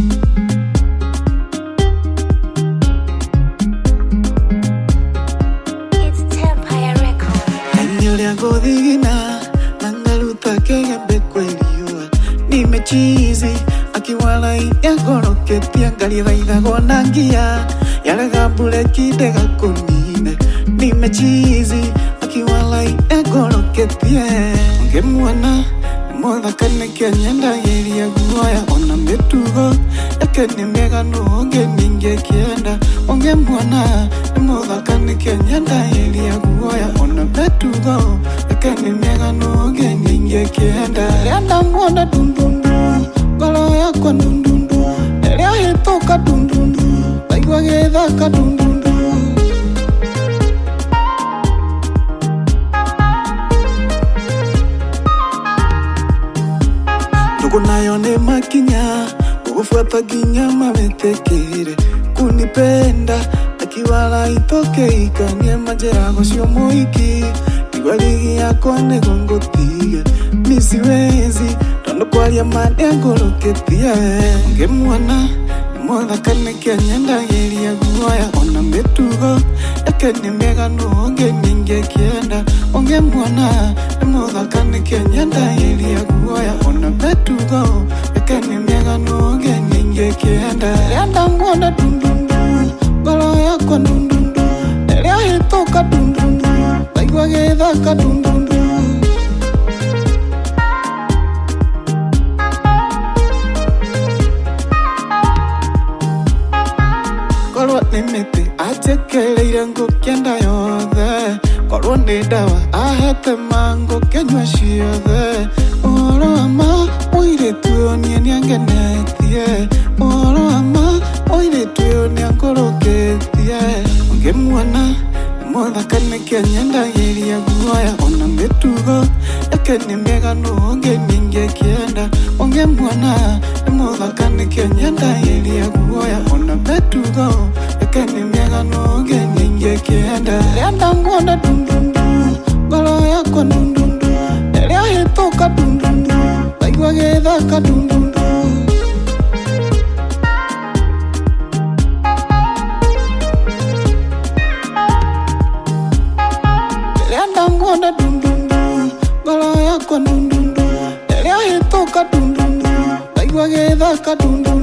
Godina nangaluta kega bekweliwa nimechizi akiwala ya goroke tiangali raida gonangia yale gabule kide gakunine nimechizi akiwala ya goroke tie ngemwana moda kane kenyenda yeri ya guaya ona metugo yakene mega no ngeninge kienda ongemwana moda kane kenyenda yeri ya guaya ona metugo yakene mega no ngeninge kienda yanda mwana dundundu galo ya kwa dundundu ya hitoka dundundu baigwa gedha ka dundundu Kunayo ne makinya ufuata ginya mametekere kunipenda akiwala itoke ikanye majerago sio moiki iwaligi yako negongotia misiwezi tondo kwalia madengo loketia ngemwana moda kane kenyenda yeri ya guaya ona metugo yakene mega no ngeninge kienda ongemwana moda kane kenyenda yeri ya guaya ona metugo yakene mega no ngeninge kienda yanda mwana dundundu galo yako dundundu ya hitoka dundundu baigwa gedha ka dundundu Nimete atekeleire ngokienda yothe korwo ni dawa ahete mango kenywa ciothe oro ama oiretuo nie niangenetie oro ama oiretuo niangoroketie ngemwana moda kane kenyenda yeri ya guaya ona metugo yakene mega no ngeninge kienda ongemwana moda kane kenyenda yeri ya guaya ona metugo yakene mega no ngeninge kienda yanda mwana dundundu galo yako dundundu ya hitoka dundundu baigwa gedha ka dundundu yanda mwana dundundu galo yako dundundu ya hitoka dundundu baigwa gedha ka dundundu